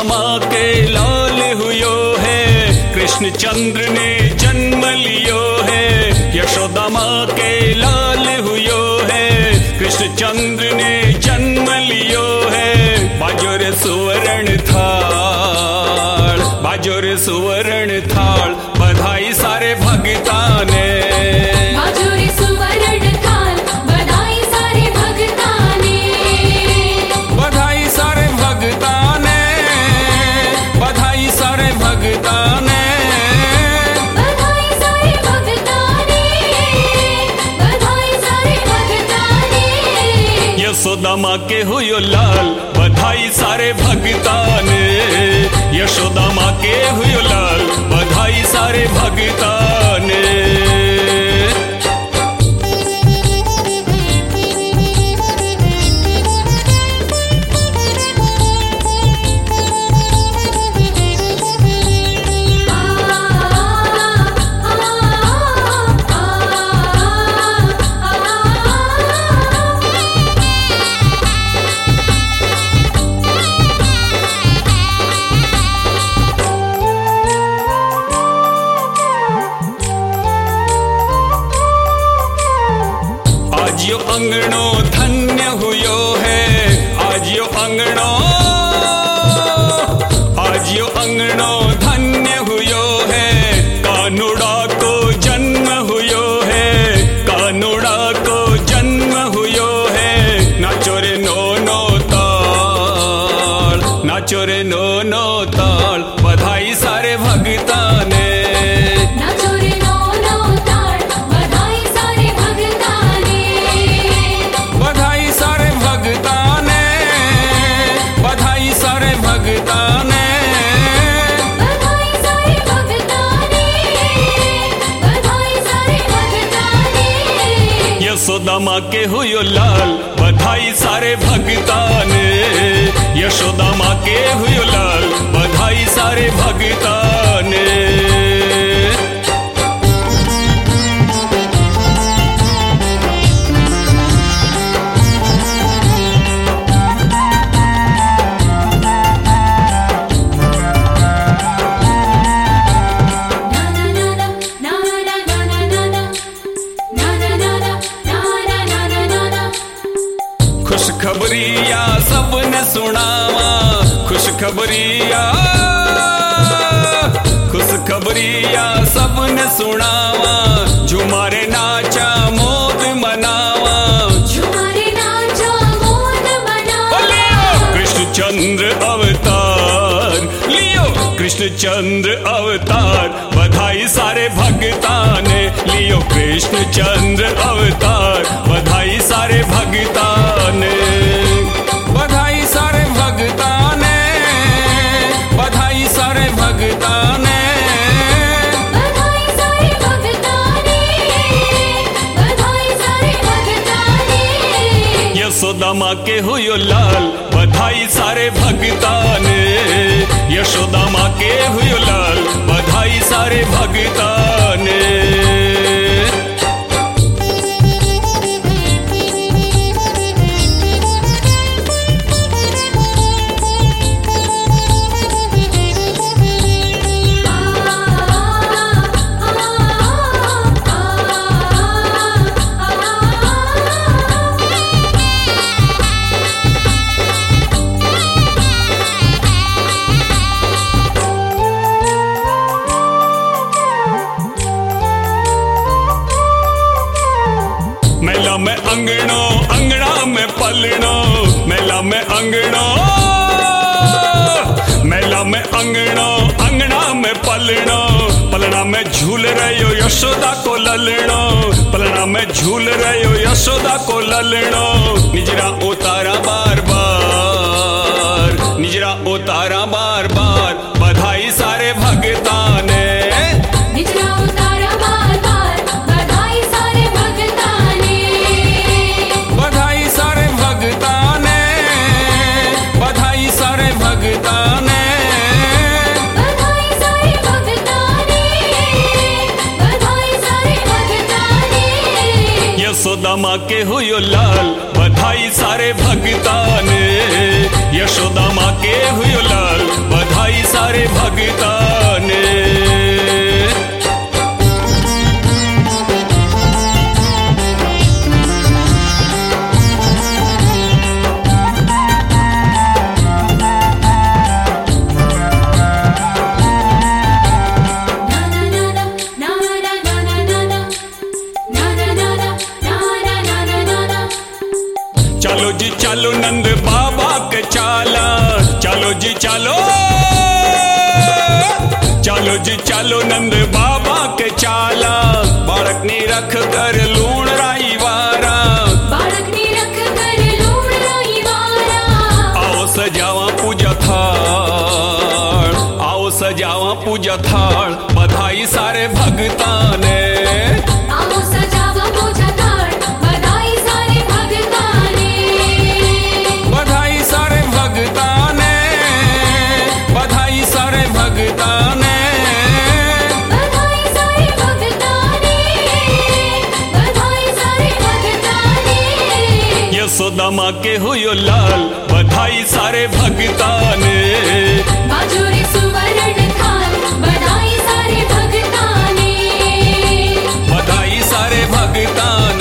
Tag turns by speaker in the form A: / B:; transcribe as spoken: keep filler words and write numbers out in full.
A: माँ के लाल हुयो है, कृष्ण चंद्र ने जन्म लियो है। यशोदा माँ के लाल हुयो है, कृष्ण चंद्र ने जन्म लियो है। बाजोर सुवर्ण थाल, बाजोर सुवर्ण थाल, बधाई सारे भगता ने।
B: बाजोर सुवर्ण थाल, बधाई सारे भगता ने।
A: बधाई सारे भगता ने, बधाई सारे भगता ने।
B: बधाई सारे भगता ने, बधाई सारे भगता ने।
A: यशोदा माँ के हुयो लाल, बधाई सारे भगता ने। यशोदा माँ के हुयो लाल, बधाई सारे भगता ने। आज यो अंगणो धन्य हुयो है, आज यो अंगणो, आज यो अंगणो धन्य हुयो है। कानुड़ा को जन्म हुयो है, कानुड़ा को जन्म हुयो है। नाचो रे नो नो ताल, नाचो रे नो नो ताल, बधाई सारे भगता ने।
B: नाचो रे नो नो ताल, बधाई सारे भगता ने।
A: बधाई सारे भगता ने, बधाई सारे भगता ने।
B: बधाई सारे भगता ने, बधाई सारे भगता ने।
A: यशोदा माँ के हुयो लाल, बधाई सारे भगता ने। यशोदा माँ के हुयो लाल, बधाई सारे भगता ने। खुशखबरिया सबने सुनावा, खुशखबरिया, खुशखबरिया सबने सुनावा। झुमारे नाचा मोद मनावा,
B: झुमारे नाचा मोद मनावा।
A: लियो कृष्ण चंद्र अवतार, लियो कृष्ण चंद्र अवतार, बधाई सारे भगता ने। लियो कृष्ण चंद्र अवतार, बधाई सारे भगता ने। बधाई सारे भगता ने, बधाई सारे भगता ने।
B: बधाई सारे भगता ने, बधाई सारे भगता ने।
A: यशोदा माँ के हुयो लाल, बधाई सारे भगता ने। यशोदा माँ के हुयो लाल, बधाई सारे भगता ने। मेला में अंगणो, अंगना में पलणो, मेला में अंगणो, मेला में अंगणो, अंगना में पलणो। पलना में झूल रहे हो यशोदा को ललणो, पलना में झूल रहे हो यशोदा को ललणो। निजरा उतारा बार बार, निजरा उतारा बार बार, बधाई सारे भगता ने।
B: निजरा उतारा बार बार, बधाई सारे भगता ने।
A: बधाई सारे भगता ने, बधाई सारे भगता ने।
B: बधाई सारे भगता ने, बधाई सारे भगता ने।
A: यशोदा माँ के हुयो लाल, बधाई सारे भगता ने। यशोदा माँ के हुयो लाल, सारे भगतां ने। चलो जी चलो नंद बाबा के चाला, चलो जी चलो, चलो जी चलो नंद बाबा के चाला। बालक ने रख कर लूण राई वारा,
B: बालक ने रख कर लूण राई वारा।
A: आओ सजावा पूजा थाल, आओ सजावा पूजा थाल, बधाई सारे भगतां ने।
B: आओ सजावा पूजा थाल, बधाई सारे भगतां ने।
A: बधाई सारे भगतां ने, बधाई सारे भगतां ने।
B: बधाई सारे भगतां ने, बधाई सारे भगतां ने।
A: यशोदा माँ के हुयो लाल, बधाई सारे भगतां ने।
B: बाजूरी सुवर्ण थाल, बधाई सारे भगतां ने।
A: बधाई सारे भगतां